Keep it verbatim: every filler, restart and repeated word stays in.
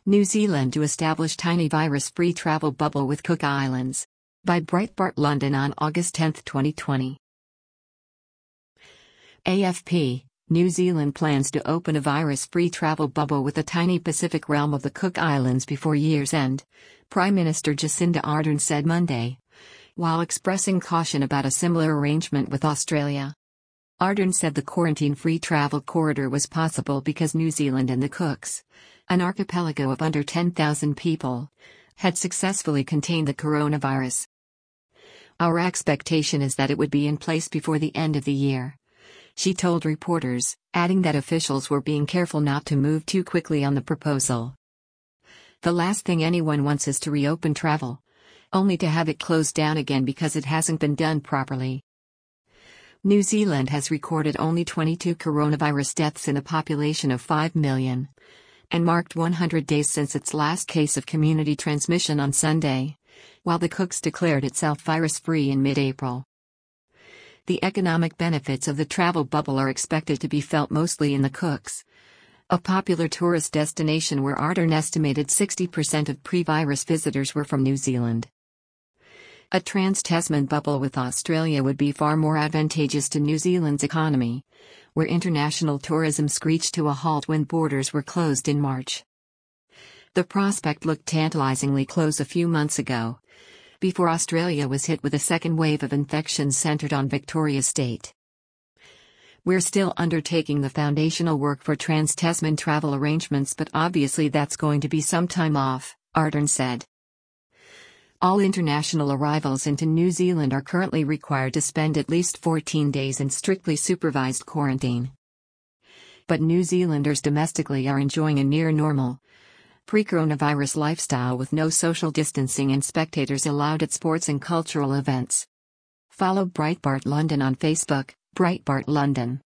New Zealand to establish tiny virus-free travel bubble with Cook Islands. By Breitbart London on August tenth twenty twenty. A F P, New Zealand plans to open a virus-free travel bubble with the tiny Pacific realm of the Cook Islands before year's end, Prime Minister Jacinda Ardern said Monday, while expressing caution about a similar arrangement with Australia. Ardern said the quarantine-free travel corridor was possible because New Zealand and the Cooks, an archipelago of under ten thousand people, had successfully contained the coronavirus. Our expectation is that it would be in place before the end of the year, she told reporters, adding that officials were being careful not to move too quickly on the proposal. The last thing anyone wants is to reopen travel, only to have it closed down again because it hasn't been done properly. New Zealand has recorded only twenty-two coronavirus deaths in a population of five million, and marked one hundred days since its last case of community transmission on Sunday, while the Cooks declared itself virus-free in mid-April. The economic benefits of the travel bubble are expected to be felt mostly in the Cooks, a popular tourist destination where Ardern estimated sixty percent of pre-virus visitors were from New Zealand. A trans-Tasman bubble with Australia would be far more advantageous to New Zealand's economy, where international tourism screeched to a halt when borders were closed in March. The prospect looked tantalizingly close a few months ago, before Australia was hit with a second wave of infections centred on Victoria State. We're still undertaking the foundational work for trans-Tasman travel arrangements, but obviously that's going to be some time off, Ardern said. All international arrivals into New Zealand are currently required to spend at least fourteen days in strictly supervised quarantine. But New Zealanders domestically are enjoying a near-normal, pre-coronavirus lifestyle with no social distancing and spectators allowed at sports and cultural events. Follow Breitbart London on Facebook, Breitbart London.